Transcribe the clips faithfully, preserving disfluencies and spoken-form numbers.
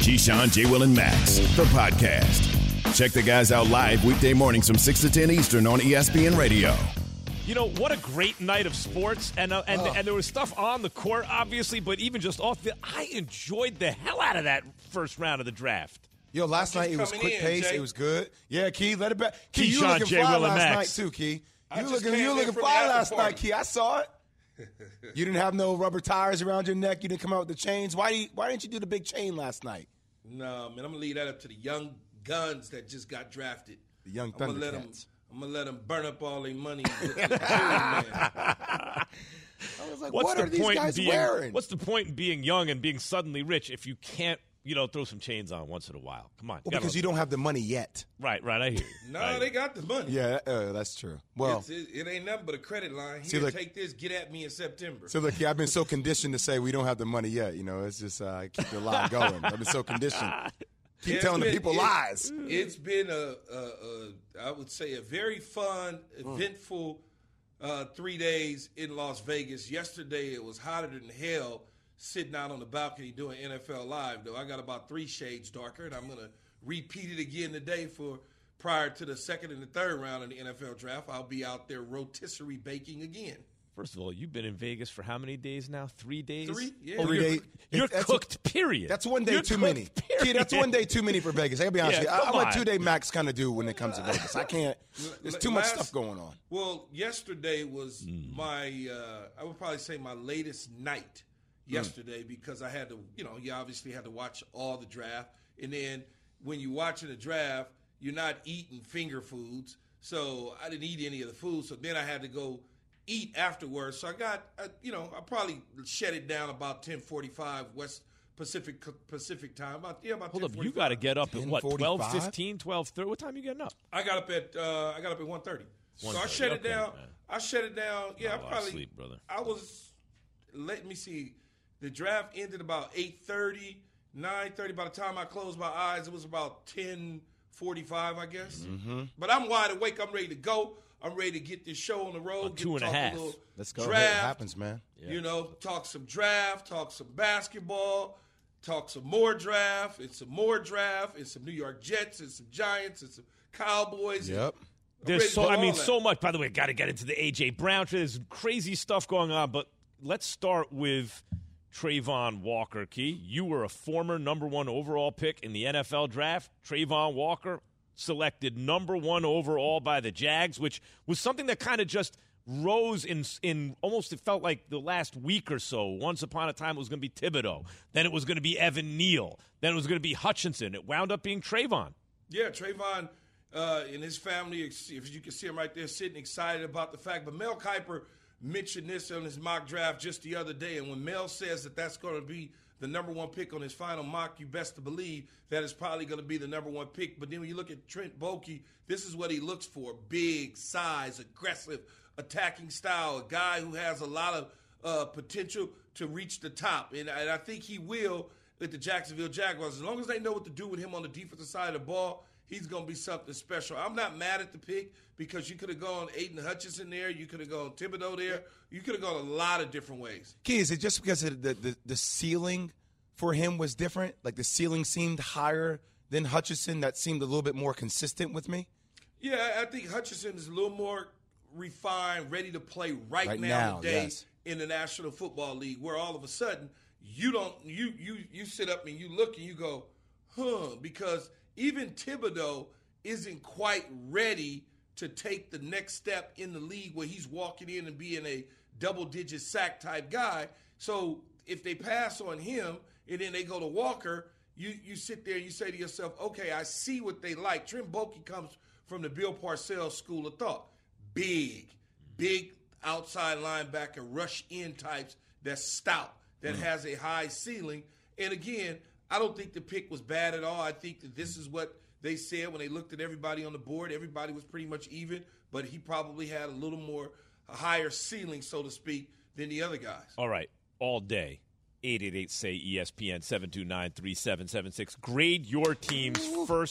Keyshawn, J. Will, and Max, the podcast. Check the guys out live weekday mornings from six to ten Eastern on E S P N Radio. You know, what a great night of sports. And uh, and, oh. and there was stuff on the court, obviously, but even just off the – I enjoyed the hell out of that first round of the draft. Yo, last night it was quick in, pace. Jay. It was good. Yeah, Key, let it back. Key, you looking Jay, fly Will, last Max. night too, Key. You looking, you looking fly last party. night, Key. I saw it. You didn't have no rubber tires around your neck. You didn't come out with the chains. Why? Why didn't you do the big chain last night? No, man, I'm gonna leave that up to the young guns that just got drafted. The young I'm gonna let them. Thundercats. I'm gonna let them burn up all their money. With the man. I was like, what's what the are these point guys being, wearing? What's the point in being young and being suddenly rich if you can't, you know, throw some chains on once in a while? Come on. Well, because you don't have the money yet. Right, right, I hear you. No, right. they got the money. Yeah, uh, that's true. Well, it's, it, it ain't nothing but a credit line. Here, see, look, take this, get at me in September. So, look, yeah, I've been so conditioned to say we don't have the money yet. You know, it's just uh, keep the lie going. I've been so conditioned. Keep yeah, telling been, the people it, lies. It's been a, a, a, I would say, a very fun, eventful uh, three days in Las Vegas. Yesterday it was hotter than hell, sitting out on the balcony doing N F L Live. Though I got about three shades darker, and I'm gonna repeat it again today for prior to the second and the third round of the N F L draft. I'll be out there rotisserie baking again. First of all, you've been in Vegas for how many days now? Three days? Three? Yeah. Oh, Three you're days. you're That's cooked, period. That's one day You're too cooked, many. Period. Kid, that's one day too many for Vegas. I gotta be honest Yeah, with you. I, come I'm a on. two-day max kind of dude when it comes to Vegas. I can't. There's too much Last- stuff going on. Well, yesterday was Mm. my, uh, I would probably say my latest night yesterday mm. because I had to, you know, you obviously had to watch all the draft. And then when you're watching the draft, you're not eating finger foods. So I didn't eat any of the food. So then I had to go eat afterwards. So I got, uh, you know, I probably shut it down about ten forty-five West Pacific Pacific time. About, yeah, about Hold up, ten you forty-five. got to get up at what, twelve ten forty-five? fifteen, twelve thirty? What time are you getting up? I got up at uh, I got up at one thirty. So I one thirty, shut it okay, down. man. I shut it down. Yeah, Not a I lot of probably sleep, brother. I was. Let me see. The draft ended about eight thirty, nine thirty. By the time I closed my eyes, it was about ten forty-five, I guess. Mm-hmm. But I'm wide awake. I'm ready to go. I'm ready to get this show on the road. About two get, and a talk half. little Let's go. Draft. It happens, man. Yeah. You know, talk some draft, talk some basketball, talk some more draft, and some more draft, and some New York Jets, and some Giants, and some Cowboys. Yep. I'm There's ready so, for I all mean, that. so much. By the way, got to get into the A J Brown. There's crazy stuff going on, but let's start with Trayvon Walker. Key, you were a former number one overall pick in the N F L draft. Trayvon Walker selected number one overall by the Jags, which was something that kind of just rose in in almost it felt like the last week or so. Once upon a time, it was going to be Thibodeau. Then it was going to be Evan Neal. Then it was going to be Hutchinson. It wound up being Trayvon. Yeah, Trayvon uh, and his family, if you can see him right there sitting excited about the fact. But Mel Kiper mentioned this on his mock draft just the other day. And when Mel says that that's going to be the number one pick on his final mock, you best to believe that it's probably going to be the number one pick. But then when you look at Trent Baalke, this is what he looks for. Big, size, aggressive, attacking style, a guy who has a lot of uh, potential to reach the top. And, and I think he will with the Jacksonville Jaguars. As long as they know what to do with him on the defensive side of the ball, he's going to be something special. I'm not mad at the pick because you could have gone Aiden Hutchinson there. You could have gone Thibodeau there. You could have gone a lot of different ways. Key, is it just because of the, the, the ceiling for him was different? Like the ceiling seemed higher than Hutchinson that seemed a little bit more consistent with me? Yeah, I think Hutchinson is a little more refined, ready to play right, Right now, now, today yes. in the National Football League, where all of a sudden you don't you you you sit up and you look and you go, huh, because even Thibodeau isn't quite ready to take the next step in the league where he's walking in and being a double-digit sack type guy. So if they pass on him and then they go to Walker, you you sit there and you say to yourself, okay, I see what they like. Trent Baalke comes from the Bill Parcells school of thought. Big, big outside linebacker, rush-in types that's stout, that mm. has a high ceiling. And again, I don't think the pick was bad at all. I think that this is what they said when they looked at everybody on the board. Everybody was pretty much even, but he probably had a little more, a higher ceiling, so to speak, than the other guys. All right, all day. eight eight eight, S A Y, E S P N, seven two nine, three seven seven six. Grade your team's first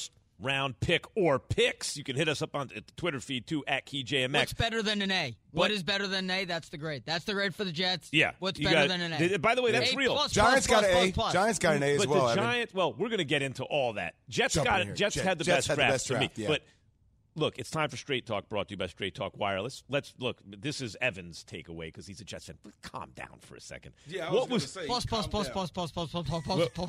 round pick or picks. You can hit us up on the Twitter feed, too, at Key J M X. What's better than an A? What, what is better than an A? That's the grade. That's the grade for the Jets. Yeah. What's better got, than an A? By the way, that's A real. Plus, Giants plus, got plus, an A. plus, plus. Giants got an A as but well. the Giants, well, we're going to get into all that. Jets Jump got Jets Jet, had the Jets best had draft the best draft, to me. yeah. But look, it's time for Straight Talk, brought to you by Straight Talk Wireless. Let's look. This is Evan's takeaway because he's a Jets fan. Calm down for a second. Yeah, I what was, was say, Plus, plus, plus, plus, plus, plus, plus, plus, plus, plus.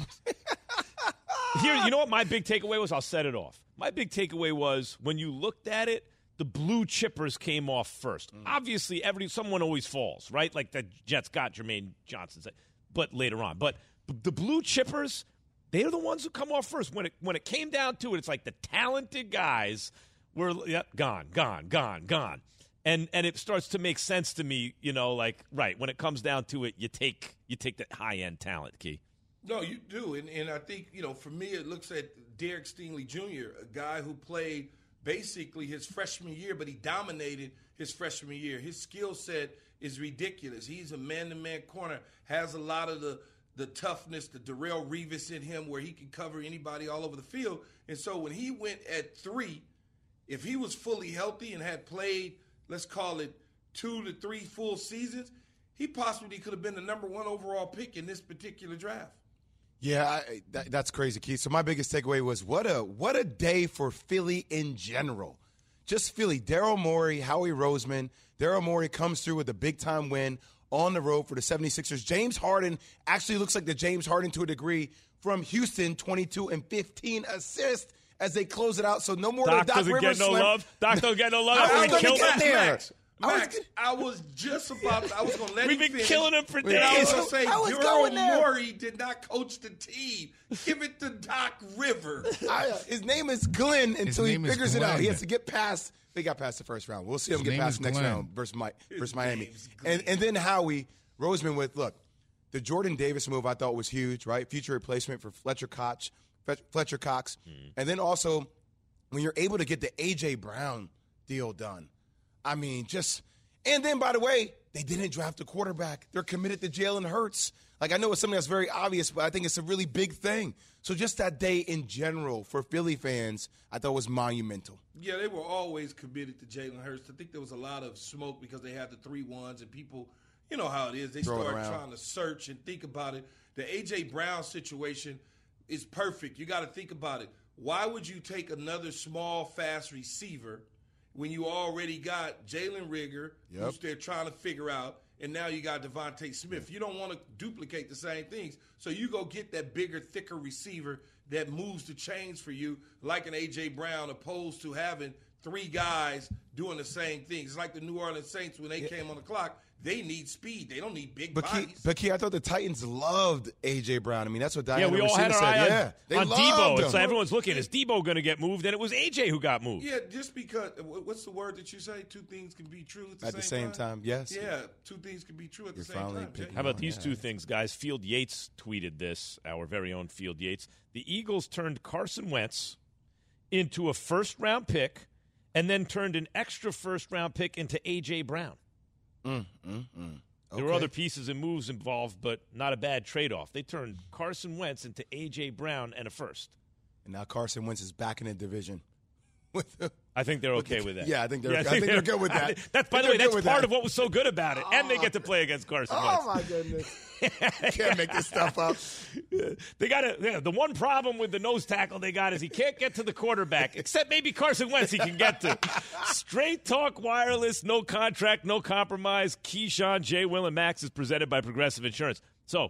Here, you know what my big takeaway was? I'll set it off. My big takeaway was when you looked at it, the blue chippers came off first. Mm. Obviously, every someone always falls, right? Like the Jets got Jermaine Johnson, but later on. But the blue chippers, they're the ones who come off first. When it when it came down to it, it's like the talented guys were yep, gone, gone, gone, gone. And and it starts to make sense to me, you know, like, right, when it comes down to it, you take you take that high-end talent, Key. No, you do. And, and I think, you know, for me, it looks at Derek Stingley Junior, a guy who played basically his freshman year, but he dominated his freshman year. His skill set is ridiculous. He's a man-to-man corner, has a lot of the, the toughness, the Darrelle Revis in him where he can cover anybody all over the field. And so when he went at three, if he was fully healthy and had played, let's call it two to three full seasons, he possibly could have been the number one overall pick in this particular draft. Yeah, I, that, that's crazy, Keith. So my biggest takeaway was what a what a day for Philly in general. Just Philly. Daryl Morey, Howie Roseman. Daryl Morey comes through with a big-time win on the road for the seventy-sixers. James Harden actually looks like the James Harden to a degree from Houston, twenty-two and fifteen assists as they close it out. So no more Doc Doc doesn't Rivers get no slam. love. Doc doesn't get no love. I was We gonna killed get him. there. Max, Max, I was just about to, I was going to let We've him been finish. killing him for And I was days. going to say, I was Daryl going there. Morey did not coach the team. Give it to Doc Rivers. I, uh, his name is Glenn until he name is figures it out. He Glenn. has to get past. They got past the first round. We'll see him His get name past is the next Glenn. round versus, Mi- versus Miami. name's Glenn. And and then Howie Roseman with look, the Jordan Davis move I thought was huge, right? Future replacement for Fletcher Cox, Fletcher Cox, mm. and then also when you're able to get the A J Brown deal done. I mean, just and then by the way, they didn't draft a quarterback. They're committed to Jalen Hurts. Like I know it's something that's very obvious, but I think it's a really big thing. So just that day in general for Philly fans, I thought was monumental. Yeah, they were always committed to Jalen Hurts. I think there was a lot of smoke because they had the three ones and people, you know how it is. They Throw it start around. trying to search and think about it. The A J Brown situation is perfect. You got to think about it. Why would you take another small, fast receiver when you already got Jalen Rigger, Yep. who's they're trying to figure out, and now you got Devontae Smith? You don't want to duplicate the same things. So you go get that bigger, thicker receiver that moves the chains for you, like an A J Brown, opposed to having three guys doing the same things. It's like the New Orleans Saints when they yeah. came on the clock. They need speed. They don't need big but bodies. Key, but Key, I thought the Titans loved A J Brown. I mean, that's what Diana Yeah, we all Racina had our said. eye yeah, on, they on loved Debo. him. And so everyone's looking, is Debo going to get moved? And it was A J who got moved. Yeah, just because, what's the word that you say? Two things can be true at the, At same, the same time, time? yes. Yeah, two things can be true at You're the same finally time. picking Jay. How about Oh, these yeah. two things, guys? Field Yates tweeted this, our very own Field Yates. The Eagles turned Carson Wentz into a first-round pick and then turned an extra first-round pick into A J Brown. Mm, mm, mm. There were Okay. other pieces and moves involved, but not a bad trade-off. They turned Carson Wentz into A J Brown and a first. And now Carson Wentz is back in the division. With the, I think they're okay with that. Yeah, I think they're- I think they're good with that. That's, by I the think way, they're that's good with part that. of what was so good about it. And they get to play against Carson Wentz. oh, my goodness. Can't make this stuff up. They got to. Yeah, the one problem with the nose tackle they got is he can't get to the quarterback, except maybe Carson Wentz he can get to. Straight Talk Wireless, no contract, no compromise. Keyshawn, J. Will, and Max is presented by Progressive Insurance. So,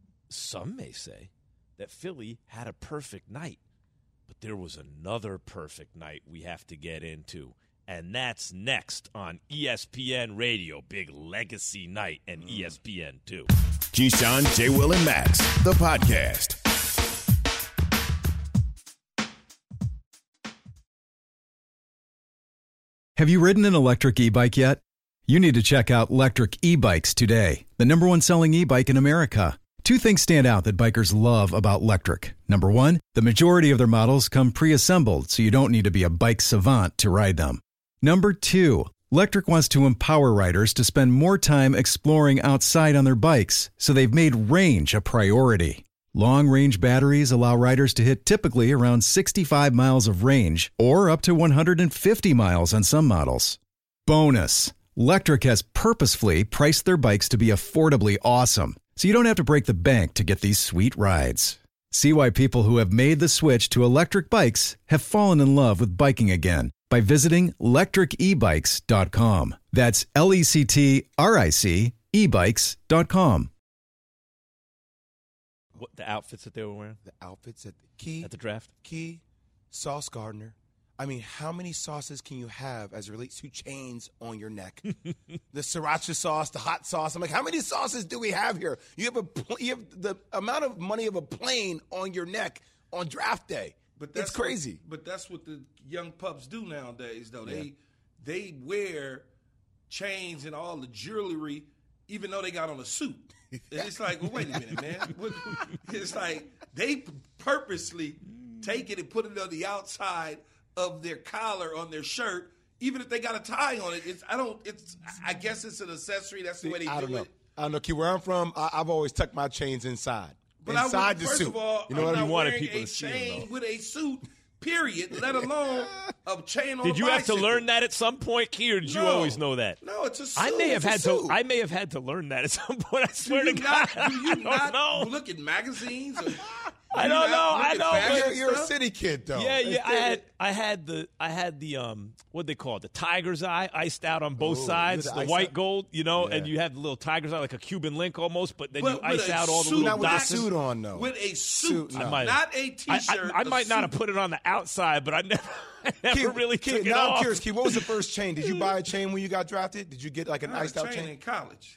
some may say that Philly had a perfect night, but there was another perfect night we have to get into. And that's next on E S P N Radio. Big legacy night and E S P N two. Keyshawn, J. Will, and Max, the podcast. Have you ridden an electric e-bike yet? You need to check out Lectric E-Bikes today, the number one selling e-bike in America. Two things stand out that bikers love about Lectric. Number one, the majority of their models come pre-assembled, so you don't need to be a bike savant to ride them. Number two, Lectric wants to empower riders to spend more time exploring outside on their bikes, so they've made range a priority. Long-range batteries allow riders to hit typically around sixty-five miles of range or up to one hundred fifty miles on some models. Bonus, Lectric has purposefully priced their bikes to be affordably awesome, so you don't have to break the bank to get these sweet rides. See why people who have made the switch to electric bikes have fallen in love with biking again by visiting lectric e bikes dot com. That's L E C T R I C e bikes dot com. What the outfits that they were wearing? The outfits at the Key. At the draft? Key, Sauce Gardner. I mean, how many sauces can you have as it relates to chains on your neck? The sriracha sauce, the hot sauce. I'm like, how many sauces do we have here? You have a pl- you have the amount of money of a plane on your neck on draft day. But that's it's crazy. What, but that's what the young pups do nowadays, though. Yeah. They they wear chains and all the jewelry, even though they got on a suit. And it's like, well, wait a minute, man. What, it's like they purposely take it and put it on the outside of their collar on their shirt, even if they got a tie on it. It's I don't. It's I guess it's an accessory. That's the See, way they I do don't know. it. I don't know, Key. Where I'm from, I, I've always tucked my chains inside. But inside I would, the first suit. of all, you know I'm what I not mean? wanted wearing people a to see 'em, chain though. with a suit, period, let alone a chain on Did a you have to bicycle. learn that at some point, Key, or did you No. always know that? No, it's a suit. I may have It's a had suit. to. I may have had to learn that at some point. I Do swear you to not, God, do you I don't not know. look at magazines? Or, I do don't you not know. look I at know, fashion but- You're, you're a stuff? city kid, though. Yeah, yeah. I It's- had, I had the, I had the, um, what they call it, the tiger's eye, iced out on both Ooh, sides, with the the ice white out? gold, you know, Yeah. and you have the little tiger's eye, like a Cuban link almost, but then But you with ice a out all the suit, little Not with a dots. suit on, though. With a suit, Suit, no. I might- not a I, T-shirt. I, I a might not have suit. put it on the outside, but I never, I never Key, really Key, took it now off. I'm curious, Key, what was the first chain? Did you buy a chain when you got drafted? Did you get like an I had iced a out chain chain? in college.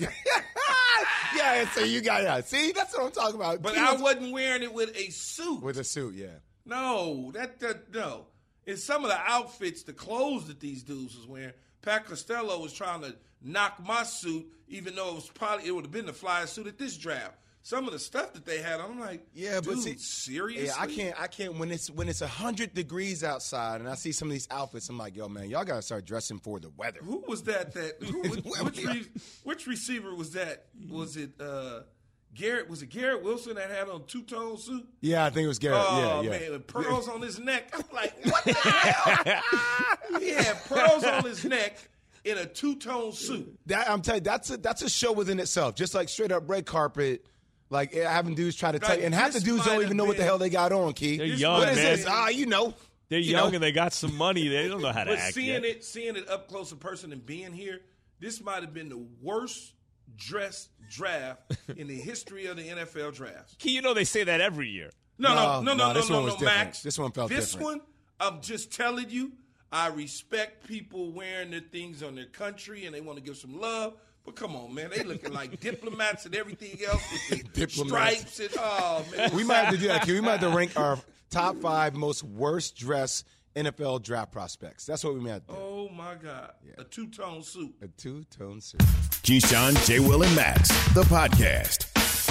Yeah, so you got that. See, that's what I'm talking about. But Key I was- wasn't wearing it with a suit. with a suit, yeah. No, that, that no. In some of the outfits, the clothes that these dudes was wearing, Pat Costello was trying to knock my suit, even though it was probably it would have been the flyest suit at this draft. Some of the stuff that they had, I'm like, Yeah, but dude, see, seriously? Yeah, I can't. I can't. When it's when it's a hundred degrees outside, and I see some of these outfits, I'm like, yo, man, y'all gotta start dressing for the weather. Who was that? That who, which, Where which, we are. re, which receiver was that? Was it uh, Garrett? Was it Garrett Wilson that had on a two tone suit? Yeah, I think it was Garrett. Oh yeah, yeah. man, with pearls on his neck. I'm like, what the hell? He had pearls on his neck in a two tone suit. That I'm telling you, that's a that's a show within itself. Just like straight up red carpet, like having dudes try to tell Like, you, and half the this dudes might don't have even know what the been- hell they got on. Key, They're This young, what is man. this? Ah, you know, They're you young know. and they got some money. They don't know how to But act seeing yet. it, seeing it up close in person and being here, this might have been the worst dressed draft in the history of the N F L drafts. Key, you know they say that every year. No, no, No, no, no, no, no, this no, one no, was different. Max. This one felt This different. one, I'm just telling you, I respect people wearing their things on their country and they want to give some love. But come on, man, they looking like diplomats and everything else with the Diplomats. stripes and oh man. We might have to do that. Key. We might have to rank our top five most worst dressed N F L draft prospects. That's what we might have to do. Oh my God, a two tone suit. A two tone suit. Keyshawn, J. Will, and Max, the podcast.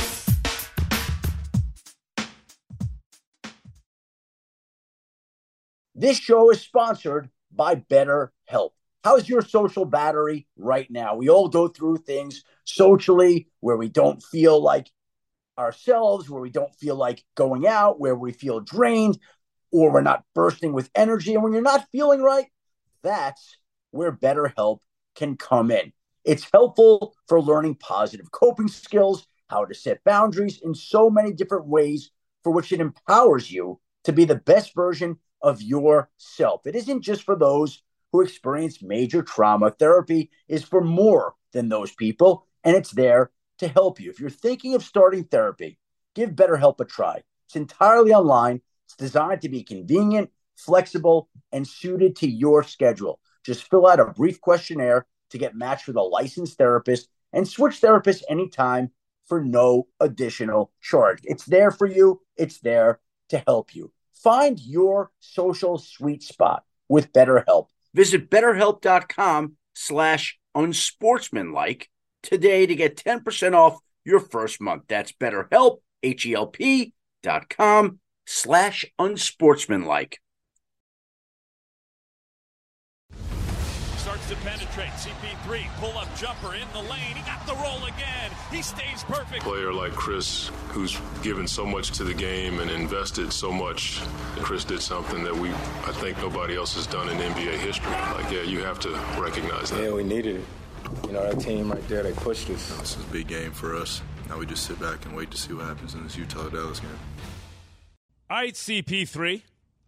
This show is sponsored by BetterHelp. How's your social battery right now? We all go through things socially where we don't feel like ourselves, where we don't feel like going out, where we feel drained, or we're not bursting with energy. And when you're not feeling right, that's where BetterHelp can come in. It's helpful for learning positive coping skills, how to set boundaries in so many different ways for which it empowers you to be the best version of yourself. It isn't just for those who experience major trauma. Therapy is for more than those people, and it's there to help you. If you're thinking of starting therapy, give BetterHelp a try. It's entirely online. It's designed to be convenient, flexible, and suited to your schedule. Just fill out a brief questionnaire to get matched with a licensed therapist and switch therapists anytime for no additional charge. It's there for you. It's there to help you. Find your social sweet spot with BetterHelp. Visit betterhelp.com slash unsportsmanlike today to get ten percent off your first month. That's BetterHelp, H-E-L-P dot com slash unsportsmanlike. Starts to penetrate. C P three, pull-up jumper in the lane. He got the roll again. He stays perfect. A player like Chris, who's given so much to the game and invested so much. Chris did something that we, I think nobody else has done in N B A history. Like, yeah, you have to recognize that. Yeah, we needed it. You know, that team right there, they pushed us. This is a big game for us. Now we just sit back and wait to see what happens in this Utah-Dallas game. All right, C P three.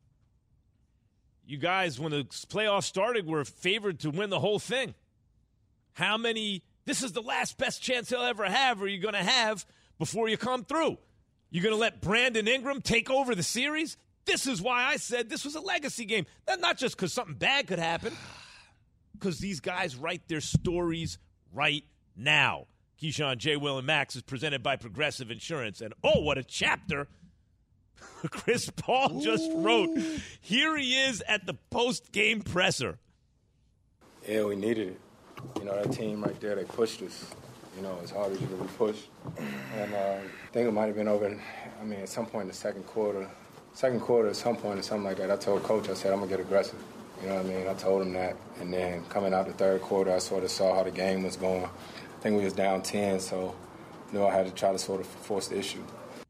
You guys, when the playoffs started, were favored to win the whole thing. How many, this is the last best chance he'll ever have, or are you going to have before you come through? You're going to let Brandon Ingram take over the series? This is why I said this was a legacy game. Not just because something bad could happen, because these guys write their stories right now. Keyshawn, J. Will, and Max is presented by Progressive Insurance. And, oh, what a chapter. Chris Paul just wrote. Here he is at the post-game presser. Yeah, we needed it. You know, that team right there, they pushed us, you know, as hard as you could be pushed. And uh, I think it might have been over, I mean, at some point in the second quarter, second quarter at some point or something like that, I told Coach, I said, I'm going to get aggressive. You know what I mean? I told him that. And then coming out the third quarter, I sort of saw how the game was going. I think we was down ten, so you know, I had to try to sort of force the issue.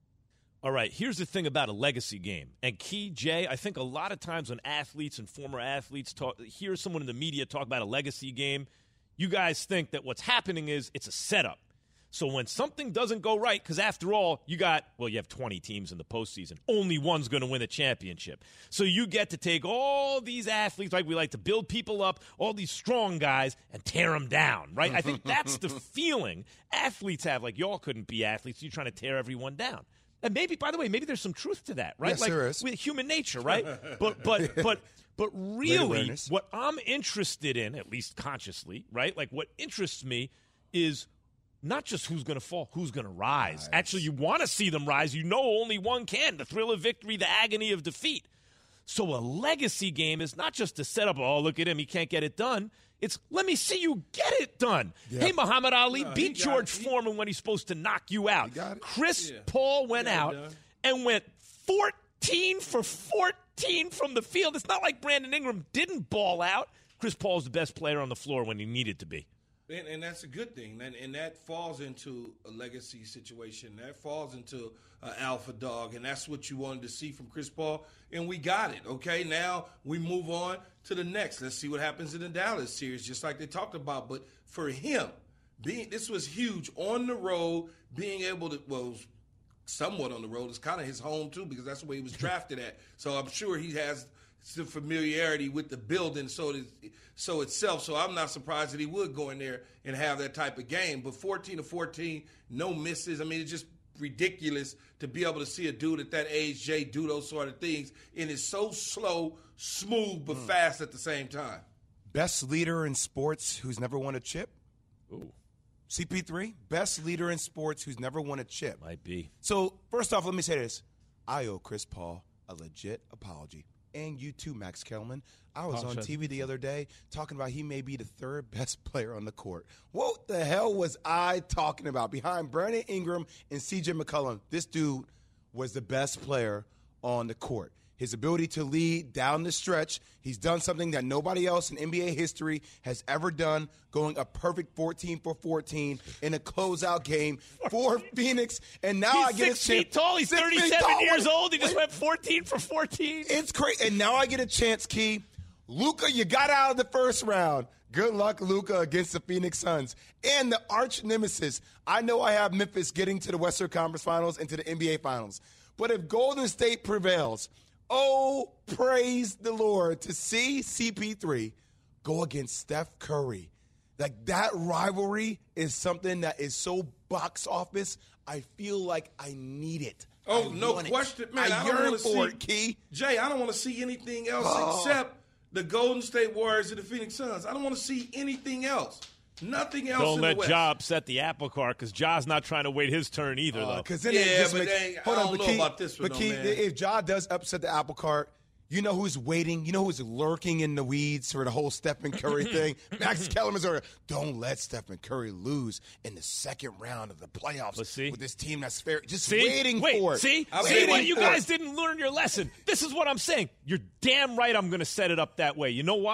All right, here's the thing about a legacy game. And Key, Jay, I think a lot of times when athletes and former athletes talk, hear someone in the media talk about a legacy game, you guys think that what's happening is it's a setup. So when something doesn't go right, because after all, you got, well, you have twenty teams in the postseason. Only one's going to win a championship. So you get to take all these athletes, like we like to build people up, all these strong guys, and tear them down, right? I think that's the feeling athletes have. Like, y'all couldn't be athletes. You're trying to tear everyone down. And maybe, by the way, maybe there's some truth to that, right? Yes, like, there is. With human nature, right? but but but but really, what I'm interested in, at least consciously, right? Like, what interests me is not just who's going to fall, who's going to rise. Nice. Actually, you want to see them rise. You know only one can. The thrill of victory, the agony of defeat. So a legacy game is not just to set up, oh, look at him, he can't get it done. It's, let me see you get it done. Yeah. Hey, Muhammad Ali, no, beat George Foreman when he's supposed to knock you out. Chris yeah. Paul went out and went fourteen for fourteen from the field. It's not like Brandon Ingram didn't ball out. Chris Paul's the best player on the floor when he needed to be. And, and that's a good thing. And, and that falls into a legacy situation. That falls into an alpha dog. And that's what you wanted to see from Chris Paul. And we got it, okay? Now we move on to the next. Let's see what happens in the Dallas series, just like they talked about. But for him, being this was huge. On the road, being able to, well, somewhat on the road. It's kind of his home, too, because that's where he was drafted at. So I'm sure he has some familiarity with the building so it, so itself. So I'm not surprised that he would go in there and have that type of game. But fourteen to fourteen, no misses. I mean, it's just ridiculous to be able to see a dude at that age, Jay, do those sort of things. And it's so slow, smooth, but mm. fast at the same time. Best leader in sports who's never won a chip? Ooh. C P three, best leader in sports who's never won a chip. Might be. So, first off, let me say this. I owe Chris Paul a legit apology. And you too, Max Kellerman. I was oh, on T V the other day talking about he may be the third best player on the court. What the hell was I talking about? Behind Brandon Ingram and C J McCollum, this dude was the best player on the court. His ability to lead down the stretch, he's done something that nobody else in N B A history has ever done, going a perfect fourteen for fourteen in a closeout game for Phoenix. And now he's I get six a chance. Feet tall. He's thirty-seven years old. He just went fourteen for fourteen. It's crazy. And now I get a chance, Key. Luka, you got out of the first round. Good luck, Luka, against the Phoenix Suns. And the arch nemesis. I know I have Memphis getting to the Western Conference Finals and to the N B A Finals. But if Golden State prevails, oh, praise the Lord to see C P three go against Steph Curry. Like, that rivalry is something that is so box office, I feel like I need it. Oh, I no question. It. Man, I, I don't want to see it, Key. Jay, I don't want to see anything else oh. except the Golden State Warriors and the Phoenix Suns. I don't want to see anything else. Nothing else Don't in let the West. Ja upset the apple cart, because Ja's not trying to wait his turn either, uh, though. Then yeah, it just but makes, they, hold I on, don't know Key, about this one, but Key, though, man. if Ja does upset the apple cart, you know who's waiting? You know who's lurking in the weeds for the whole Stephen Curry thing? Max Kellerman's are, don't let Stephen Curry lose in the second round of the playoffs Let's see. with this team that's fair. Just see? waiting Wait, for it. See? I'm see what you guys it. didn't learn your lesson. This is what I'm saying. You're damn right I'm going to set it up that way. You know why?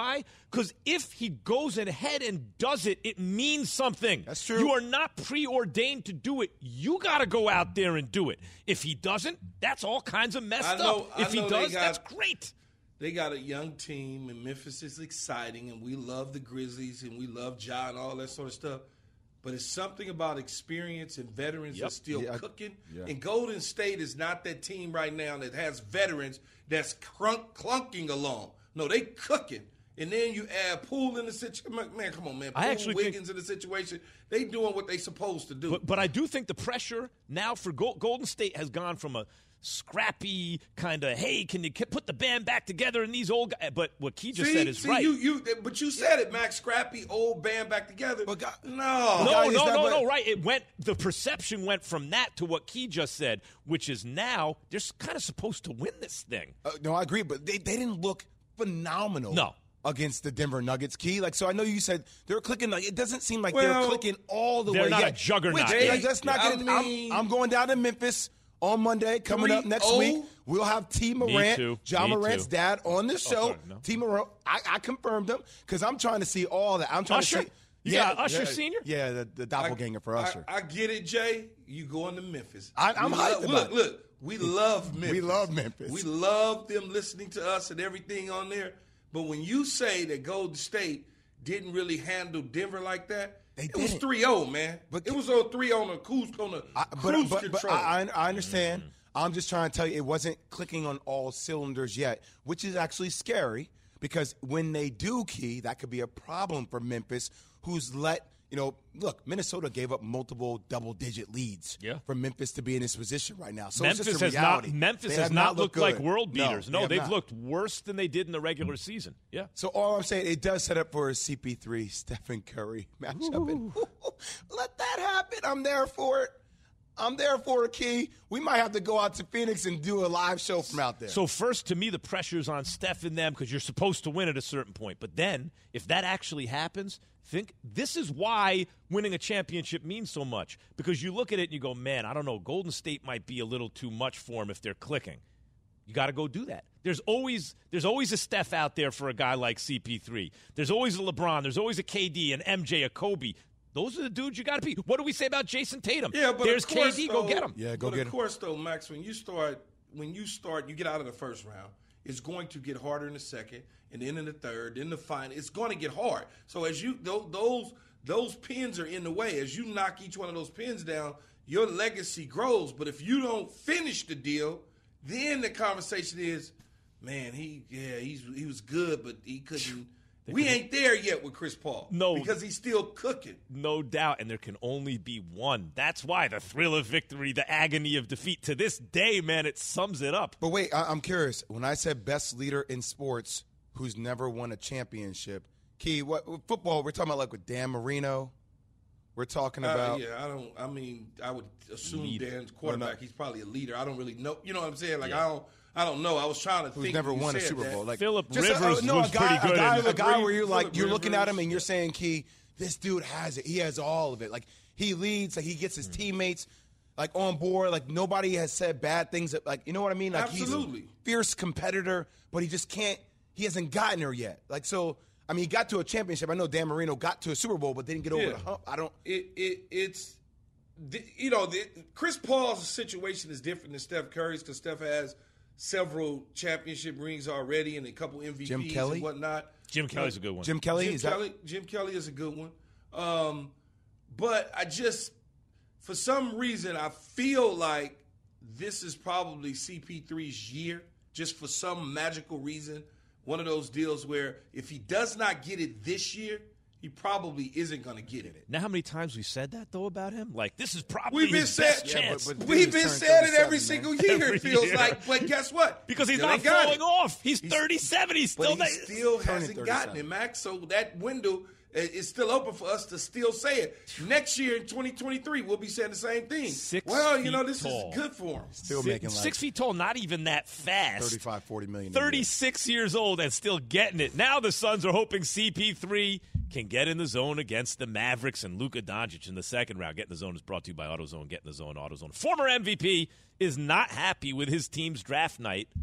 Because if he goes ahead and does it, it means something. That's true. You are not preordained to do it. You got to go out there and do it. If he doesn't, that's all kinds of messed I know, up. I If he know does, got, that's great. They got a young team, and Memphis is exciting, and we love the Grizzlies, and we love Ja and all that sort of stuff. But it's something about experience and veterans Yep. that's still Yeah, I- cooking. yeah. And Golden State is not that team right now that has veterans that's crunk, clunking along. No, they cooking. And then you add Poole in the situation. Man, come on, man. Poole, I actually think- Wiggins in the situation. They doing what they supposed to do. But, but I do think the pressure now for Go- Golden State has gone from a scrappy kind of, hey, can you put the band back together and these old guys? But what Key just see, said is see, right. You, you, but you said it, Max. Scrappy, old band back together. But God- no. No, Guys, no, that no, what- no, right. It went, the perception went from that to what Key just said, which is now they're kind of supposed to win this thing. Uh, no, I agree, but they, they didn't look phenomenal. No. Against the Denver Nuggets, Key. Like, so I know you said they're clicking. Like, it doesn't seem like Well, they're clicking all the they're way. not a yet. juggernaut Which, yet. like, let's not I get. mean- I'm, I'm going down to Memphis on Monday. Coming up next three oh? week, we'll have T. Morant, too. John Me Morant's too. dad, on the show. sorry, no. T. Morant, I, I confirmed him because I'm trying to see all that. I'm trying Usher? to see. You got Usher Senior? Yeah, the, the doppelganger for I, Usher. I get it, Jay. You going to Memphis. I- I'm We hyped love- about Look, it. look. We love Memphis. We love Memphis. We love them listening to us and everything on there. But when you say that Golden State didn't really handle Denver like that, They it was didn't. three oh, man. But- it was on three oh on a cruise, on a I, cruise but, but, but control. I, I understand. I'm just trying to tell you, it wasn't clicking on all cylinders yet, which is actually scary because when they do, Key, that could be a problem for Memphis, who's let, you know, look, Minnesota gave up multiple double-digit leads Yeah. for Memphis to be in this position right now. So Memphis it's just a has reality. not Memphis They has have not looked like good. world beaters. No, they have they've not. looked worse than they did in the regular season. Yeah. So all I'm saying, it does set up for a C P three, Stephen Curry matchup. And, let that happen. I'm there for it. I'm there for it, Key. We might have to go out to Phoenix and do a live show from out there. So first, to me, the pressure's on Steph and them because you're supposed to win at a certain point. But then, if that actually happens, think this is why winning a championship means so much. Because you look at it and you go, man, I don't know, Golden State might be a little too much for them if they're clicking. You got to go do that. There's always there's always a Steph out there for a guy like C P three. There's always a LeBron. There's always a K D, an M J, a Kobe. Those are the dudes you got to beat. What do we say about Jason Tatum? Yeah, but there's of course, K D. though, Go get him. Yeah, go but get of him. course, though, Max, when you start, when you start, you get out of the first round. It's going to get harder in the second, and then in the third, then the final. It's going to get hard. So as you those those those pins are in the way. As you knock each one of those pins down, your legacy grows. But if you don't finish the deal, then the conversation is, man, he yeah he's he was good, but he couldn't. We ain't there yet with Chris Paul. No. Because he's still cooking. No doubt, and there can only be one. That's why the thrill of victory, the agony of defeat. To this day, man, it sums it up. But wait, I- I'm curious. When I said best leader in sports who's never won a championship, Key, what football? We're talking about like with Dan Marino. We're talking about. Uh, yeah, I don't. I mean, I would assume Leader. Dan's quarterback. Or not. He's probably a leader. I don't really know. You know what I'm saying? Like Yeah. I don't. I don't know. I was trying to Who's think. never when you won a said Super that. Bowl? Like Phillip just a- Rivers no, was a guy, pretty good A guy, in- a guy where you're like Phillip you're looking at him Rivers. and you're saying, Key, this dude has it. He has all of it. Like he leads. Like he gets his teammates like on board. Like nobody has said bad things. Like you know what I mean? Like Absolutely. he's a fierce competitor, but he just can't. He hasn't gotten there yet. Like so. I mean, he got to a championship. I know Dan Marino got to a Super Bowl, but didn't get over Yeah. the hump. I don't. It it it's. the- You know, the, Chris Paul's situation is different than Steph Curry's because Steph has several championship rings already and a couple M V Ps Jim Kelly? and whatnot. Jim Kelly's a good one. Jim Kelly Jim is Kelly, that? Jim Kelly is a good one. Um, but I just, for some reason, I feel like this is probably C P three's year, just for some magical reason. One of those deals where if he does not get it this year, he probably isn't going to get it. Now, how many times we said that though about him? Like this is probably We've been his said, best Yeah, but- chance. but- We've been turned saying it every thirty-seven, single man. year, Every it feels year. like. But guess what? because he's Still not ain't got falling it. off. He's, He's- thirty-seven. He's But still he not. still Turning hasn't gotten thirty-seven. it, Max. So that window uh, is still open for us to still say it. Next year in twenty twenty-three, we'll be saying the same thing. Six well, you know, feet this tall. is good for him. Still six, making like six feet tall, not even that fast. thirty-five, forty million. a year. thirty-six years old and still getting it. Now the Suns are hoping C P three can get in the zone against the Mavericks and Luka Doncic in the second round. Get in the zone is brought to you by AutoZone. Get in the zone, AutoZone. Former M V P is not happy with his team's draft night,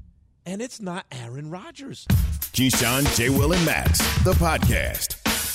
and it's not Aaron Rodgers. Keyshawn, J. Will, and Max, the podcast.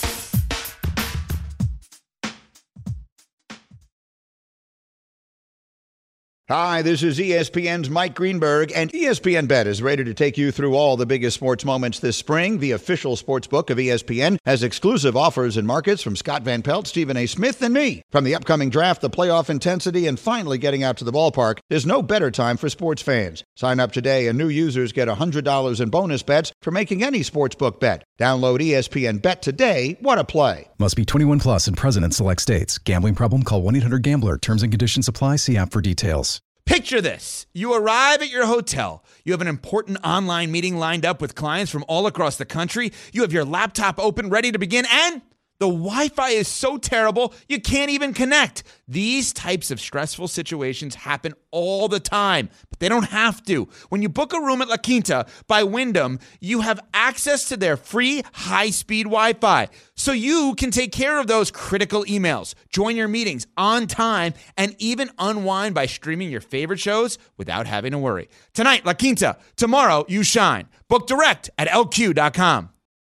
Hi, this is E S P N's Mike Greenberg, and E S P N Bet is ready to take you through all the biggest sports moments this spring. The official sports book of E S P N has exclusive offers and markets from Scott Van Pelt, Stephen A. Smith, and me. From the upcoming draft, the playoff intensity, and finally getting out to the ballpark, there's no better time for sports fans. Sign up today, and new users get one hundred dollars in bonus bets for making any sportsbook bet. Download E S P N Bet today. What a play. Must be twenty-one plus and present in select states. Gambling problem? Call one eight hundred gambler. Terms and conditions apply. See app for details. Picture this. You arrive at your hotel. You have an important online meeting lined up with clients from all across the country. You have your laptop open, ready to begin, and the Wi-Fi is so terrible, you can't even connect. These types of stressful situations happen all the time, but they don't have to. When you book a room at La Quinta by Wyndham, you have access to their free high-speed Wi-Fi, so you can take care of those critical emails, join your meetings on time, and even unwind by streaming your favorite shows without having to worry. Tonight, La Quinta. Tomorrow, you shine. Book direct at L Q dot com.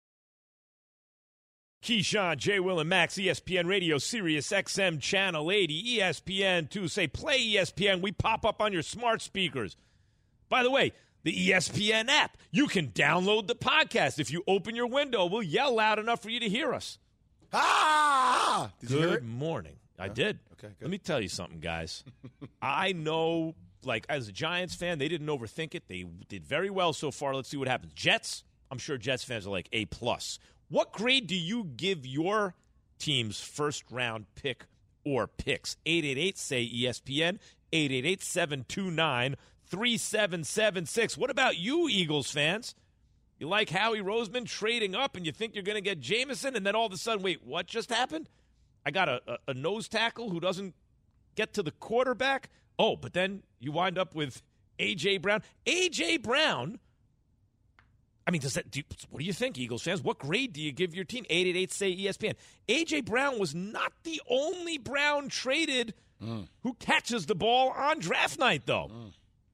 Keyshawn, J. Will, and Max, E S P N Radio, Sirius X M Channel eighty, E S P N two. Say, play E S P N. We pop up on your smart speakers. By the way, the E S P N app, you can download the podcast. If you open your window, we'll yell loud enough for you to hear us. Ah! Did good you hear it? morning. I Huh? did. Okay, good. Let me tell you something, guys. I know, like, as a Giants fan, they didn't overthink it. They did very well so far. Let's see what happens. Jets, I'm sure Jets fans are like A plus. What grade do you give your team's first-round pick or picks? eight eight eight, say E S P N, eight eight eight, seven two nine, three seven seven six. What about you, Eagles fans? You like Howie Roseman trading up, and you think you're going to get Jameson, and then all of a sudden, wait, what just happened? I got a, a, a nose tackle who doesn't get to the quarterback. Oh, but then you wind up with A J. Brown. A J. Brown... I mean, does that? Do you, what do you think, Eagles fans? What grade do you give your team? eight eight eight, say E S P N. A J. Brown was not the only Brown traded mm. who catches the ball on draft night, though. Mm.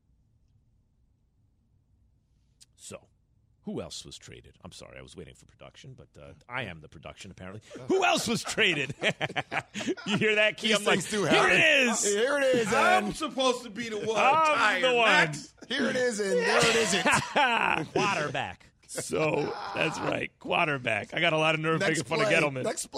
So, who else was traded? I'm sorry, I was waiting for production, but uh, I am the production, apparently. Who else was traded? You hear that, Key? I'm like, here happen. it is. Here it is, I'm and supposed to be the one. I'm tired, the one. Max. here it is, and there it isn't. Quarterback. So, that's right, quarterback. I got a lot of nerve Next making fun play. of Gettleman. Next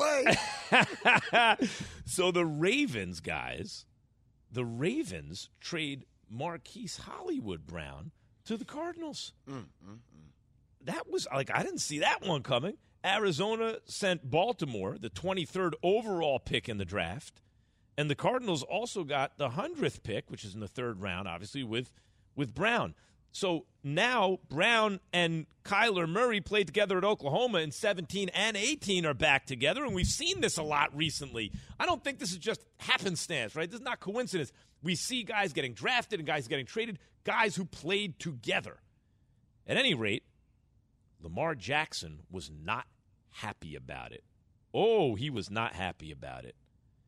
play. So the Ravens, guys, the Ravens trade Marquise Hollywood Brown to the Cardinals. Mm, mm, mm. That was, like, I didn't see that one coming. Arizona sent Baltimore the twenty-third overall pick in the draft, and the Cardinals also got the hundredth pick, which is in the third round, obviously, with, with Brown. So now Brown and Kyler Murray played together at Oklahoma in seventeen and eighteen are back together, and we've seen this a lot recently. I don't think this is just happenstance, right? This is not coincidence. We see guys getting drafted and guys getting traded, guys who played together. At any rate, Lamar Jackson was not happy about it. Oh, he was not happy about it.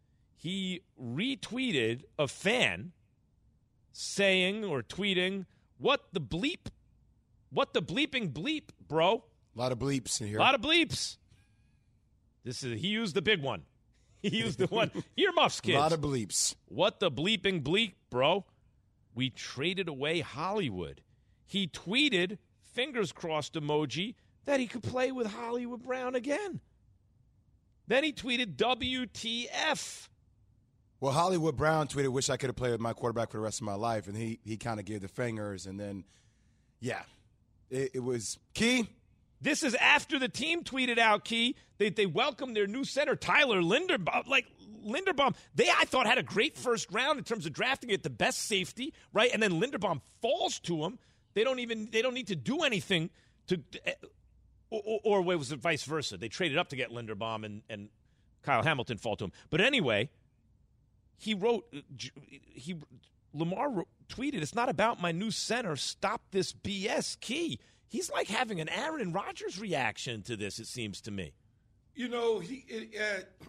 He retweeted a fan saying or tweeting, What the bleep? What the bleeping bleep, bro? A lot of bleeps in here. A lot of bleeps. This is he used the big one. He used the one. Earmuffs, kids. A lot of bleeps. What the bleeping bleep, bro? We traded away Hollywood. He tweeted, fingers crossed emoji, that he could play with Hollywood Brown again. Then he tweeted W T F. Well, Hollywood Brown tweeted, wish I could have played with my quarterback for the rest of my life. And he, he kind of gave the fingers. And then, yeah, it, it was Key. This is after the team tweeted out, Key. They they welcomed their new center, Tyler Linderbaum. Like, Linderbaum, they, I thought, had a great first round in terms of drafting it, the best safety, right? And then Linderbaum falls to him. They don't even, they don't need to do anything to, or, or, or was it vice versa? They traded up to get Linderbaum and, and Kyle Hamilton fall to him. But anyway, he wrote, he Lamar wrote, tweeted, it's not about my new center. Stop this B S, Key. He's like having an Aaron Rodgers reaction to this, it seems to me. You know, he it, uh,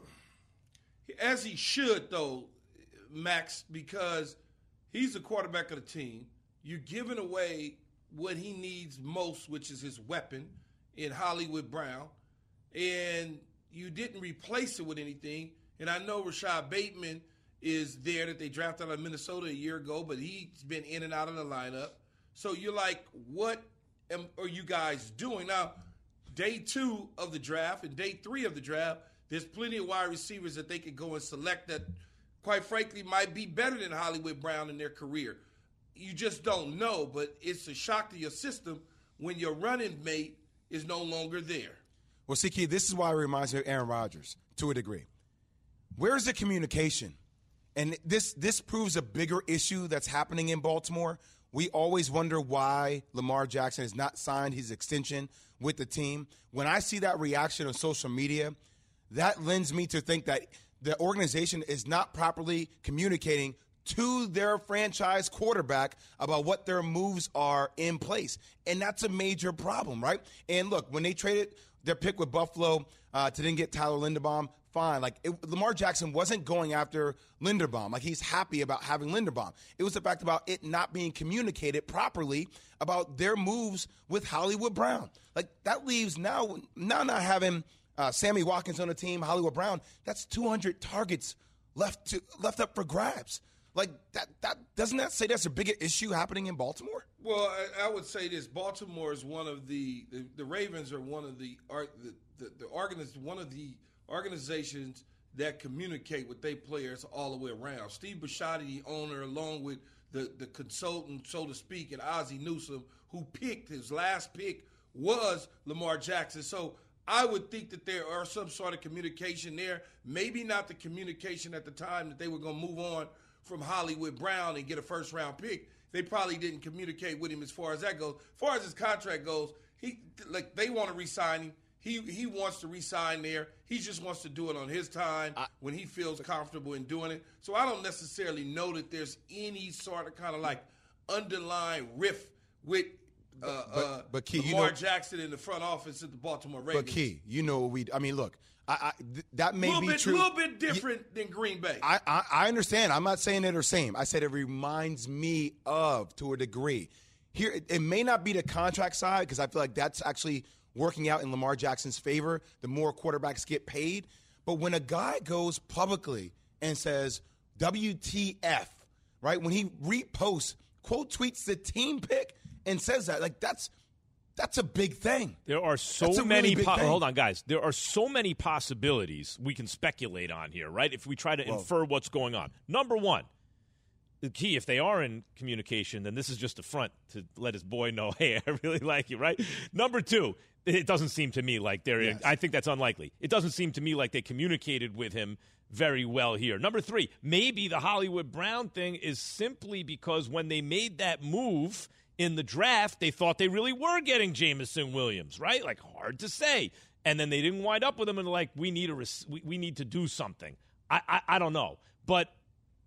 as he should, though, Max, because he's the quarterback of the team. You're giving away what he needs most, which is his weapon in Hollywood Brown, and you didn't replace it with anything. And I know Rashad Bateman is there that they drafted out of Minnesota a year ago, but he's been in and out of the lineup. So you're like, what am, are you guys doing? Now, day two of the draft and day three of the draft, there's plenty of wide receivers that they could go and select that, quite frankly, might be better than Hollywood Brown in their career. You just don't know, but it's a shock to your system when your running mate is no longer there. Well, see, Keith, this is why it reminds me of Aaron Rodgers to a degree. Where's the communication? And this this proves a bigger issue that's happening in Baltimore. We always wonder why Lamar Jackson has not signed his extension with the team. When I see that reaction on social media, that lends me to think that the organization is not properly communicating to their franchise quarterback about what their moves are in place. And that's a major problem, right? And look, when they traded their pick with Buffalo uh, to then get Tyler Linderbaum, fine. Like, it, Lamar Jackson wasn't going after Linderbaum. Like, he's happy about having Linderbaum. It was the fact about it not being communicated properly about their moves with Hollywood Brown. Like, that leaves now, now not having uh, Sammy Watkins on the team, Hollywood Brown, that's two hundred targets left to left up for grabs. Like, that, that doesn't that say that's a bigger issue happening in Baltimore? Well, I, I would say this. Baltimore is one of the, the, the Ravens are one of the, the, the, the organiz, one of the organizations that communicate with their players all the way around. Steve Bisciotti, the owner, along with the, the consultant, so to speak, and Ozzie Newsome, who picked, his last pick was Lamar Jackson. So I would think that there are some sort of communication there. Maybe not the communication at the time that they were going to move on from Hollywood Brown and get a first-round pick. They probably didn't communicate with him as far as that goes. As far as his contract goes, he like they want to re-sign him. He he wants to re-sign there. He just wants to do it on his time I, when he feels comfortable in doing it. So I don't necessarily know that there's any sort of kind of like underlying rift with uh, but, uh, but Key, Lamar you know, Jackson in the front office at the Baltimore Ravens. But Key, you know we. I mean, look, I, I th- that may little be bit, true. A little bit different yeah, than Green Bay. I, I I understand. I'm not saying they're the same. I said it reminds me of to a degree. Here, it, it may not be the contract side because I feel like that's actually working out in Lamar Jackson's favor. The more quarterbacks get paid, but when a guy goes publicly and says W T F, right? When he reposts, quote tweets the team pick and says that, like that's that's a big thing. There are so many really po- hold on, guys. There are so many possibilities we can speculate on here, right? If we try to Whoa. infer what's going on. Number one, the key, if they are in communication, then this is just a front to let his boy know, hey, I really like you, right? Number two, it doesn't seem to me like they're yes. – I think that's unlikely. It doesn't seem to me like they communicated with him very well here. Number three, maybe the Hollywood Brown thing is simply because when they made that move in the draft, they thought they really were getting Jameson Williams, right? Like, hard to say. And then they didn't wind up with him and they're like, we need, a res- we, we need to do something. I, I, I don't know. But –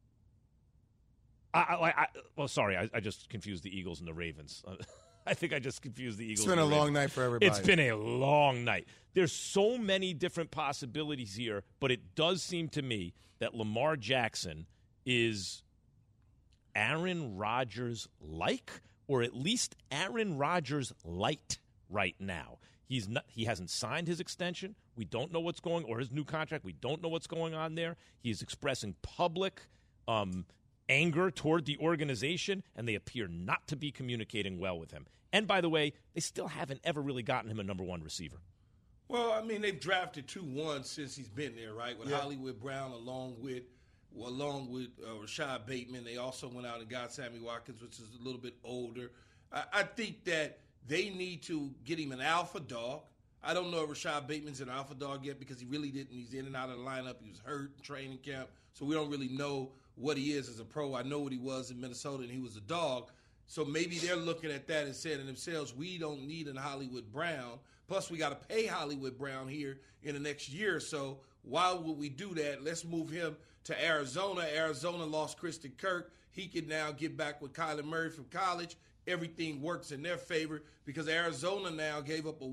I, I, I, well, sorry, I, I just confused the Eagles and the Ravens. I think I just confused the Eagles. It's been and a the long Ravens. night for everybody. It's been a long night. There's so many different possibilities here, but it does seem to me that Lamar Jackson is Aaron Rodgers-like, or at least Aaron Rodgers-light right now. He's not. He hasn't signed his extension. We don't know what's going, or his new contract. We don't know what's going on there. He is expressing public um anger toward the organization, and they appear not to be communicating well with him. And by the way, they still haven't ever really gotten him a number one receiver. Well, I mean, they've drafted two ones since he's been there, right? With yeah. Hollywood Brown along with well, along with uh, Rashad Bateman. They also went out and got Sammy Watkins, which is a little bit older. I, I think that they need to get him an alpha dog. I don't know if Rashad Bateman's an alpha dog yet because he really didn't. He's in and out of the lineup. He was hurt in training camp, so we don't really know what he is as a pro. I know what he was in Minnesota, and he was a dog. So maybe they're looking at that and saying to themselves, we don't need an Hollywood Brown. Plus, we got to pay Hollywood Brown here in the next year or so. Why would we do that? Let's move him to Arizona. Arizona lost Christian Kirk. He can now get back with Kyler Murray from college. Everything works in their favor because Arizona now gave up a one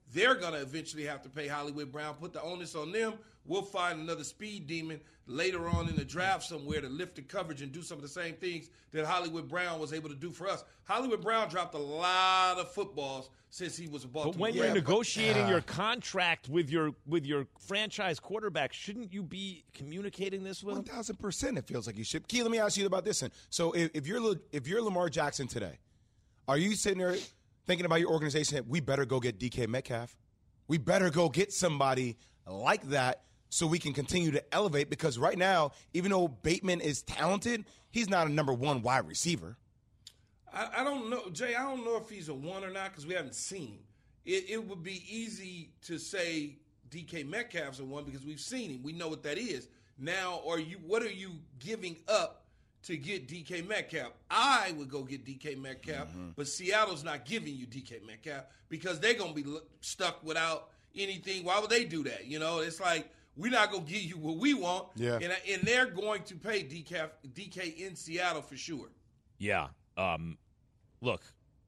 they're going to eventually have to pay Hollywood Brown, put the onus on them. We'll find another speed demon later on in the draft somewhere to lift the coverage and do some of the same things that Hollywood Brown was able to do for us. Hollywood Brown dropped a lot of footballs since he was a Baltimore. But when yeah, you're negotiating but, uh, your contract with your with your franchise quarterback, shouldn't you be communicating this with him? One thousand percent. It feels like you should. Key, let me ask you about this. Then, so if, if you're if you're Lamar Jackson today, are you sitting there thinking about your organization that we better go get D K Metcalf? We better go get somebody like that so we can continue to elevate, because right now, even though Bateman is talented, he's not a number one wide receiver. I, I don't know, Jay, I don't know if he's a one or not because we haven't seen him. It, it would be easy to say D K Metcalf's a one because we've seen him. We know what that is. Now, are you? What are you giving up to get D K Metcalf? I would go get D K Metcalf, mm-hmm. but Seattle's not giving you D K Metcalf because they're going to be stuck without anything. Why would they do that? You know, it's like, we're not going to give you what we want, yeah. and, and they're going to pay D K, D K in Seattle for sure. Yeah. Um, look,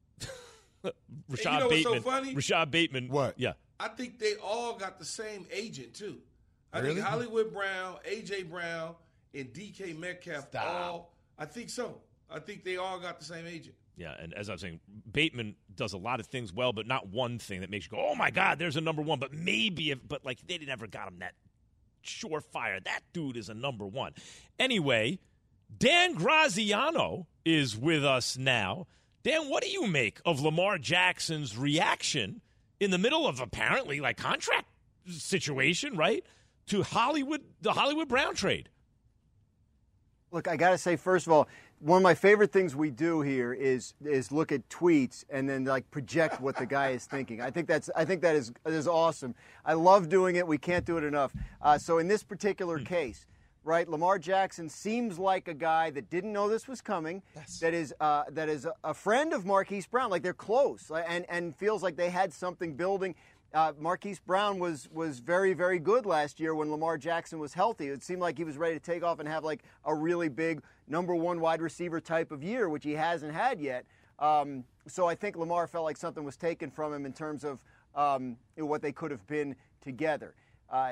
Rashad you know Bateman. What's so funny? Rashad Bateman. What? Yeah. I think they all got the same agent, too. I Really? think Hollywood Brown, A J. Brown, and D K Metcalf Stop. all, I think so. I think they all got the same agent. Yeah, and as I was saying, Bateman does a lot of things well, but not one thing that makes you go, oh, my God, there's a number one. But maybe, if, but like they never got him that surefire. That dude is a number one. Anyway, Dan Graziano is with us now. Dan, what do you make of Lamar Jackson's reaction in the middle of apparently like contract situation, right, to Hollywood, the Hollywood Brown trade? Look, I got to say, first of all, one of my favorite things we do here is is look at tweets and then like project what the guy is thinking. I think that's I think that is is awesome. I love doing it. We can't do it enough. Uh, so in this particular case, right, Lamar Jackson seems like a guy that didn't know this was coming. Yes. That is uh, that is a friend of Marquise Brown. Like they're close, and and feels like they had something building. Uh, Marquise Brown was was very, very good last year when Lamar Jackson was healthy. It seemed like he was ready to take off and have like a really big number one wide receiver type of year, which he hasn't had yet. Um, so I think Lamar felt like something was taken from him in terms of um, you know, what they could have been together. Uh,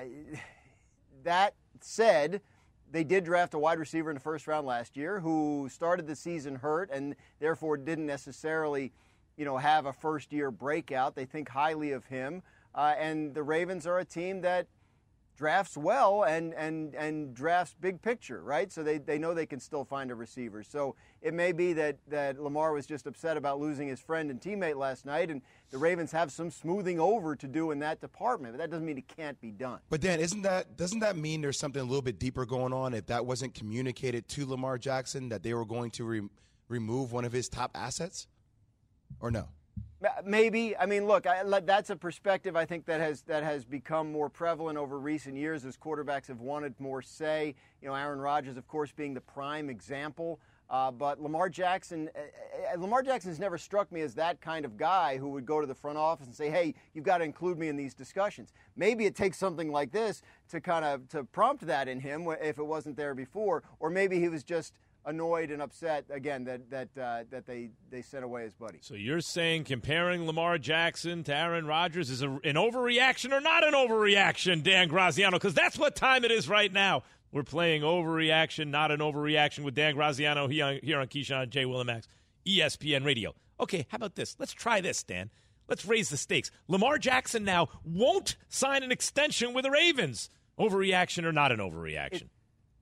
that said, they did draft a wide receiver in the first round last year who started the season hurt and therefore didn't necessarily you know, have a first-year breakout. They think highly of him. Uh, and the Ravens are a team that drafts well and and and drafts big picture, right? So they, they know they can still find a receiver. So it may be that, that Lamar was just upset about losing his friend and teammate last night, and the Ravens have some smoothing over to do in that department. But that doesn't mean it can't be done. But Dan, isn't that doesn't that mean there's something a little bit deeper going on if that wasn't communicated to Lamar Jackson that they were going to re- remove one of his top assets? Or no? Maybe. I mean, look, I, that's a perspective I think that has that has become more prevalent over recent years as quarterbacks have wanted more say. You know, Aaron Rodgers, of course, being the prime example. Uh, but Lamar Jackson, uh, Lamar Jackson's never struck me as that kind of guy who would go to the front office and say, "Hey, you've got to include me in these discussions." Maybe it takes something like this to kind of to prompt that in him if it wasn't there before, or maybe he was just annoyed and upset again that that uh, that they, they sent away his buddy. So you're saying comparing Lamar Jackson to Aaron Rodgers is a, an overreaction or not an overreaction, Dan Graziano? Because that's what time it is right now. We're playing overreaction, not an overreaction with Dan Graziano here on, here on Keyshawn, J. Willimax, E S P N Radio. Okay, how about this? Let's try this, Dan. Let's raise the stakes. Lamar Jackson now won't sign an extension with the Ravens. Overreaction or not an overreaction? It,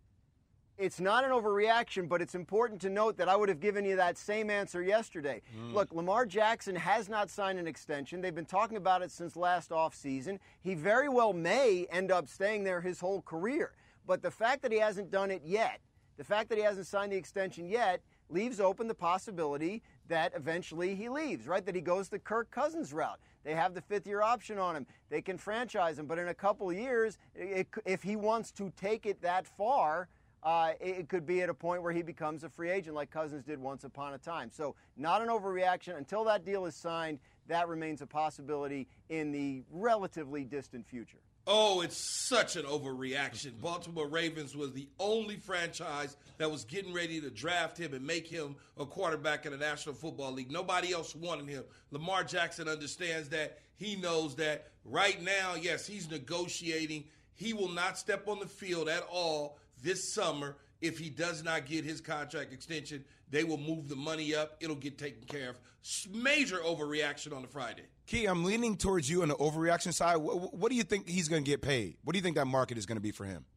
It's not an overreaction, but it's important to note that I would have given you that same answer yesterday. Mm. Look, Lamar Jackson has not signed an extension. They've been talking about it since last offseason. He very well may end up staying there his whole career. But the fact that he hasn't done it yet, the fact that he hasn't signed the extension yet, leaves open the possibility that eventually he leaves, right? That he goes the Kirk Cousins route. They have the fifth-year option on him. They can franchise him. But in a couple of years, it, if he wants to take it that far, Uh, it could be at a point where he becomes a free agent like Cousins did once upon a time. So not an overreaction. Until that deal is signed, that remains a possibility in the relatively distant future. Oh, it's such an overreaction. Baltimore Ravens was the only franchise that was getting ready to draft him and make him a quarterback in the National Football League. Nobody else wanted him. Lamar Jackson understands that. He knows that. Right now, yes, he's negotiating. He will not step on the field at all this summer if he does not get his contract extension. They will move the money up. It'll get taken care of. Major overreaction on the Friday. Key, I'm leaning towards you on the overreaction side. What, what do you think he's going to get paid? What do you think that market is going to be for him?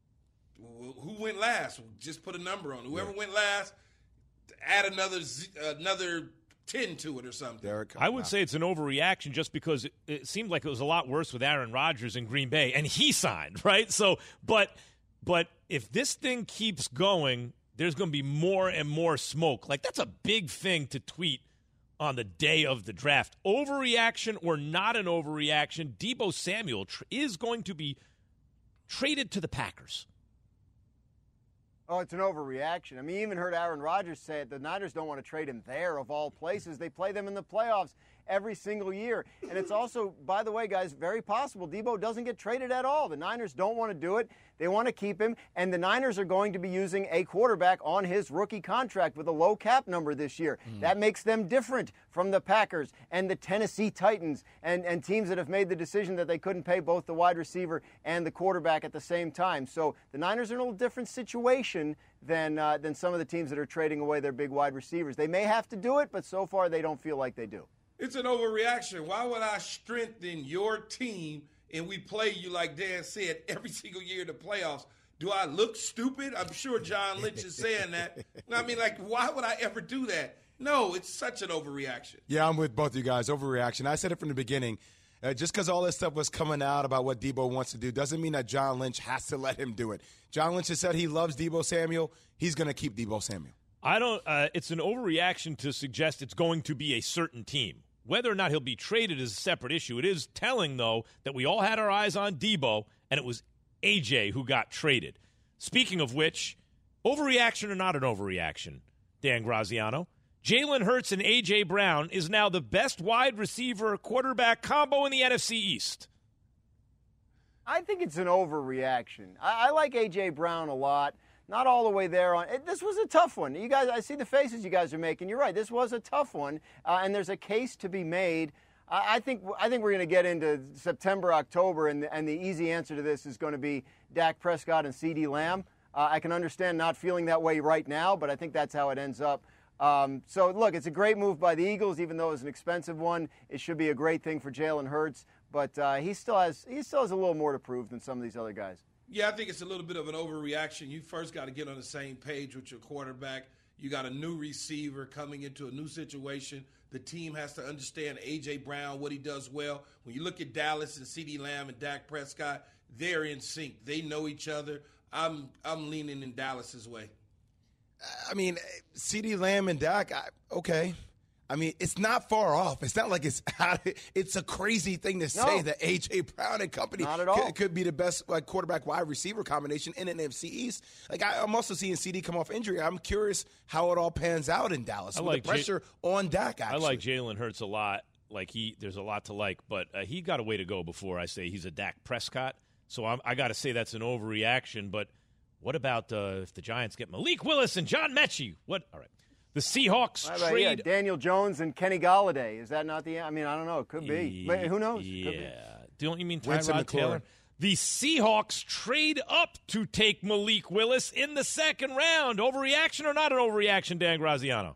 Who went last? Just put a number on it. Whoever yeah. went last, add another another ten to it or something. Derek, I would say it's an overreaction just because it, it seemed like it was a lot worse with Aaron Rodgers in Green Bay, and he signed, right? So, but but if this thing keeps going, there's going to be more and more smoke. Like, that's a big thing to tweet on the day of the draft. Overreaction or not an overreaction, Deebo Samuel tr- is going to be traded to the Packers. Oh, it's an overreaction. I mean, you even heard Aaron Rodgers say it. The Niners don't want to trade him there, of all places. They play them in the playoffs every single year. And it's also, by the way, guys, very possible Deebo doesn't get traded at all. The Niners don't want to do it. They want to keep him. And the Niners are going to be using a quarterback on his rookie contract with a low cap number this year. Mm. That makes them different from the Packers and the Tennessee Titans and, and teams that have made the decision that they couldn't pay both the wide receiver and the quarterback at the same time. So the Niners are in a little different situation than uh, than some of the teams that are trading away their big wide receivers. They may have to do it, but so far they don't feel like they do. It's an overreaction. Why would I strengthen your team and we play you, like Dan said, every single year in the playoffs? Do I look stupid? I'm sure John Lynch is saying that. I mean, like, why would I ever do that? No, it's such an overreaction. Yeah, I'm with both of you guys. Overreaction. I said it from the beginning. Uh, just because all this stuff was coming out about what Deebo wants to do doesn't mean that John Lynch has to let him do it. John Lynch has said he loves Deebo Samuel. He's going to keep Deebo Samuel. I don't. Uh, it's an overreaction to suggest it's going to be a certain team. Whether or not he'll be traded is a separate issue. It is telling, though, that we all had our eyes on Deebo, and it was A J who got traded. Speaking of which, overreaction or not an overreaction, Dan Graziano? Jalen Hurts and A J. Brown is now the best wide receiver quarterback combo in the N F C East. I think it's an overreaction. I, I like A J. Brown a lot. Not all the way there on. It, this was a tough one. You guys, I see the faces you guys are making. You're right. This was a tough one, uh, and there's a case to be made. I, I think I think we're going to get into September, October, and the, and the easy answer to this is going to be Dak Prescott and CeeDee Lamb. Uh, I can understand not feeling that way right now, but I think that's how it ends up. Um, so, look, it's a great move by the Eagles, even though it's an expensive one. It should be a great thing for Jalen Hurts, but uh, he still has he still has a little more to prove than some of these other guys. Yeah, I think it's a little bit of an overreaction. You first got to get on the same page with your quarterback. You got a new receiver coming into a new situation. The team has to understand A J. Brown, what he does well. When you look at Dallas and CeeDee Lamb and Dak Prescott, they're in sync. They know each other. I'm I'm leaning in Dallas's way. I mean, CeeDee Lamb and Dak, I, okay. I mean, it's not far off. It's not like it's it's a crazy thing to say no. that A J. Brown and company could, could be the best like quarterback wide receiver combination in an N F C East. Like I, I'm also seeing C D come off injury. I'm curious how it all pans out in Dallas I with like the pressure J- on Dak. Actually, I like Jalen Hurts a lot. Like he, there's a lot to like, but uh, he got a way to go before I say he's a Dak Prescott. So I'm, I got to say that's an overreaction. But what about uh, if the Giants get Malik Willis and John Mechie? What? All right. The Seahawks about, trade yeah, Daniel Jones and Kenny Golladay. Is that not the? I mean, I don't know. It could be. Yeah, but who knows? Yeah. Don't you mean Tyrod Taylor? The Seahawks trade up to take Malik Willis in the second round. Overreaction or not an overreaction, Dan Graziano?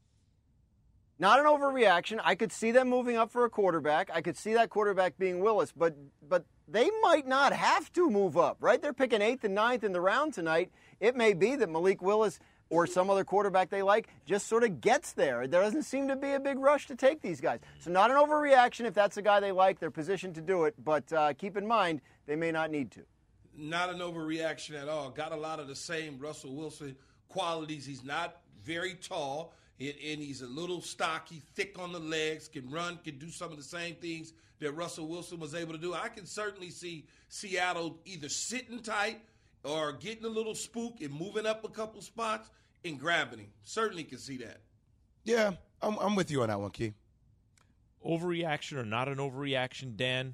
Not an overreaction. I could see them moving up for a quarterback. I could see that quarterback being Willis, but but they might not have to move up, right? They're picking eighth and ninth in the round tonight. It may be that Malik Willis or some other quarterback they like just sort of gets there. There doesn't seem to be a big rush to take these guys. So not an overreaction if that's the guy they like. They're positioned to do it. But uh, keep in mind, they may not need to. Not an overreaction at all. Got a lot of the same Russell Wilson qualities. He's not very tall, and, and he's a little stocky, thick on the legs, can run, can do some of the same things that Russell Wilson was able to do. I can certainly see Seattle either sitting tight or getting a little spook and moving up a couple spots and grabbing him. Certainly can see that. Yeah, I'm, I'm with you on that one, Key. Overreaction or not an overreaction, Dan?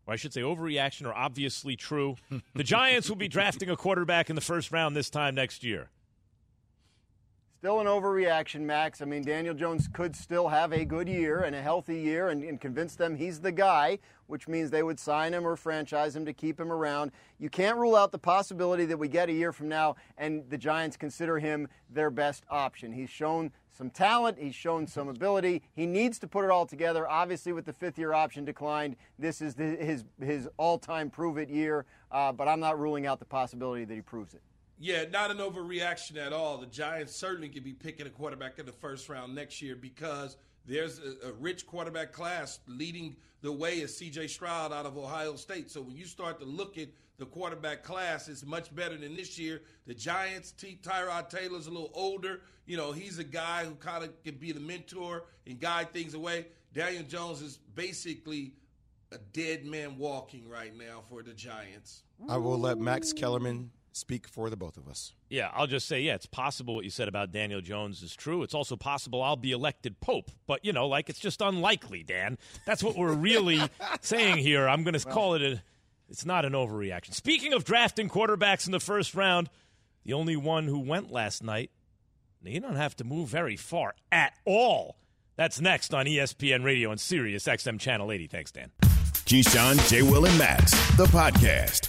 or I should say overreaction, are obviously true. The Giants will be drafting a quarterback in the first round this time next year. Still an overreaction, Max. I mean, Daniel Jones could still have a good year and a healthy year and, and convince them he's the guy, which means they would sign him or franchise him to keep him around. You can't rule out the possibility that we get a year from now and the Giants consider him their best option. He's shown some talent. He's shown some ability. He needs to put it all together. Obviously, with the fifth-year option declined, this is the, his, his all-time prove-it year, uh, but I'm not ruling out the possibility that he proves it. Yeah, not an overreaction at all. The Giants certainly could be picking a quarterback in the first round next year because there's a, a rich quarterback class. Leading the way is C J Stroud out of Ohio State. So when you start to look at the quarterback class, it's much better than this year. The Giants, T- Tyrod Taylor's a little older. You know, he's a guy who kind of can be the mentor and guide things away. Daniel Jones is basically a dead man walking right now for the Giants. I will let Max Kellerman speak for the both of us. Yeah, I'll just say, yeah, it's possible what you said about Daniel Jones is true. It's also possible I'll be elected Pope. But, you know, like, it's just unlikely, Dan. That's what we're really saying here. I'm going to well, call it a – it's not an overreaction. Speaking of drafting quarterbacks in the first round, the only one who went last night, you don't have to move very far at all. That's next on E S P N Radio and Sirius X M Channel eighty. Thanks, Dan. Keyshawn, J. Will, and Max, the podcast.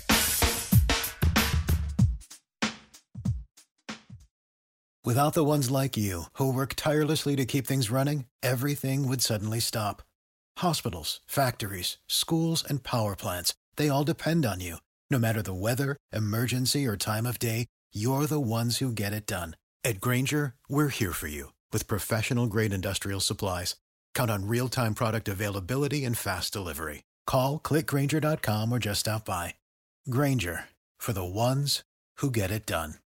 Without the ones like you, who work tirelessly to keep things running, everything would suddenly stop. Hospitals, factories, schools, and power plants, they all depend on you. No matter the weather, emergency, or time of day, you're the ones who get it done. At Grainger, we're here for you with professional-grade industrial supplies. Count on real-time product availability and fast delivery. Call, click Grainger dot com, or just stop by. Grainger, for the ones who get it done.